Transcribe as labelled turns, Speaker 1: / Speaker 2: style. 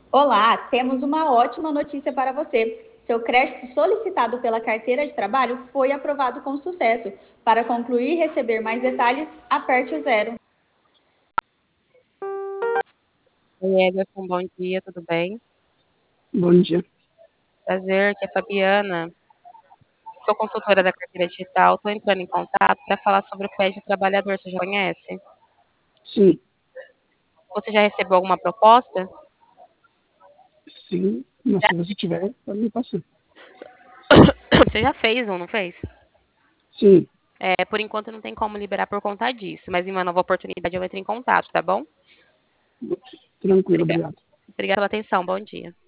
Speaker 1: Olá, temos uma ótima notícia para você. Seu crédito solicitado pela carteira de trabalho foi aprovado com sucesso. Para concluir e receber mais detalhes, aperte o zero.
Speaker 2: Oi, Ederson, bom dia, tudo bem?
Speaker 3: Bom dia.
Speaker 2: Prazer, aqui é a Fabiana. Sou consultora da carteira digital, estou entrando em contato para falar sobre o pé de trabalhador, você já conhece?
Speaker 3: Sim,
Speaker 2: Você já recebeu alguma proposta?
Speaker 3: sim, mas se você tiver, pode me passar.
Speaker 2: Você já fez um, não fez?
Speaker 3: Sim,
Speaker 2: Por enquanto não tem como liberar por conta disso, mas em uma nova oportunidade eu entro em contato, tá bom?
Speaker 3: tranquilo,
Speaker 2: Obrigada,
Speaker 3: obrigado.
Speaker 2: obrigada pela atenção, bom dia.